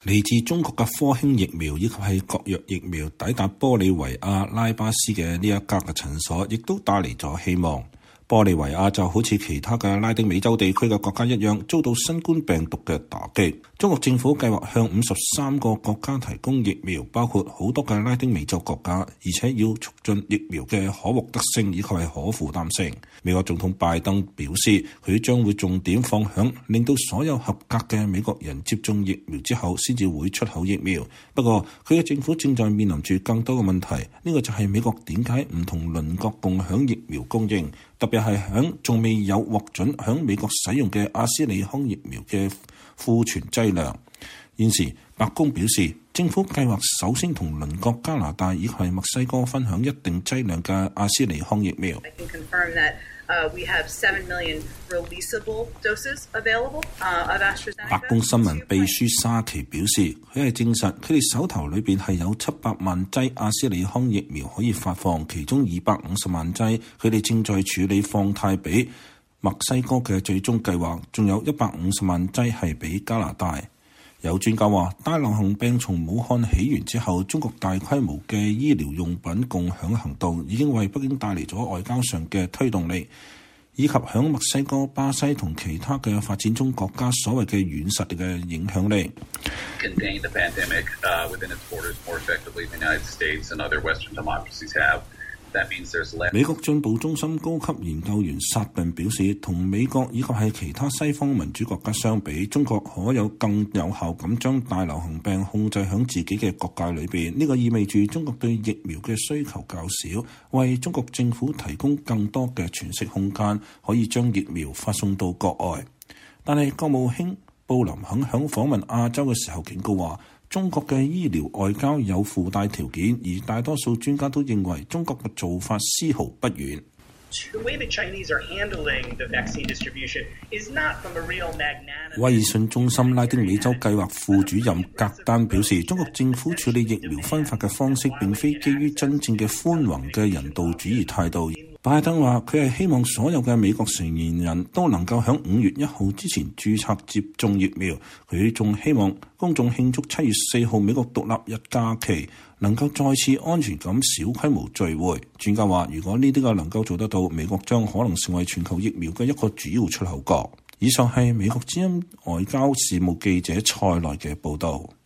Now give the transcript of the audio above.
嚟自中國嘅科興疫苗以及係國藥疫苗抵達玻利維亞拉巴斯嘅呢一家嘅診所，亦都帶嚟咗希望。玻利維亞就好似其他嘅拉丁美洲地區嘅國家一樣，遭到新冠病毒嘅打擊。中國政府計劃向53個國家提供疫苗，包括好多嘅拉丁美洲國家，而且要促進疫苗嘅可獲得性以及係可負擔性。美國總統拜登表示，佢將會重點放響令到所有合格嘅美國人接種疫苗之後先至會出口疫苗。不過佢嘅政府正在面臨住更多嘅問題，呢個就係美國點解唔同鄰國共享疫苗供應，特別係響仲未有獲准響美國使用嘅阿斯利康疫苗嘅庫存劑量。現時白宮表示，政府計劃首先同鄰國加拿大以及墨西哥分享一定劑量嘅阿斯利康疫苗。 We have 7 million releasable doses available of AstraZeneca。 白宮新聞秘書沙奇表示，佢係證實佢哋手頭裏邊係有700萬劑阿斯利康疫苗可以發放，其中250萬劑佢哋正在處理放貸俾墨西哥嘅最終計劃，仲有150萬劑係俾加拿大。有專家話，大流行病從武漢起源之後，中國大規模嘅醫療用品共享行動已經為北京帶嚟咗外交上嘅推動力，以及響墨西哥、巴西同其他嘅發展中國家所謂嘅軟實力嘅影響力。美國進步中心高級研究員薩頓表示，同美國以及係其他西方民主國家相比，中國可有更有效咁將大流行病控制喺自己嘅國界裏邊。呢個意味住中國對疫苗嘅需求較少，為中國政府提供更多嘅詮釋空間，可以將疫苗發送到國外。但係國務卿布林肯響訪問亞洲嘅時候警告話，中國嘅醫療外交有附帶條件，而大多數專家都認為中國嘅做法絲毫不遠。威爾遜中心拉丁美洲計劃副主任格丹表示，中國政府處理疫苗分發嘅方式並非基於真正嘅寬宏嘅人道主義態度。拜登話佢係希望所有嘅美國成年人都能夠喺5月1號之前註冊接種疫苗。佢仲希望公眾慶祝7月4號美國獨立日假期能夠再次安全咁小規模聚會。專家話，如果呢啲個能夠做得到，美國將可能成為全球疫苗嘅一個主要出口國。以上係美國之音外交事務記者蔡來嘅報導。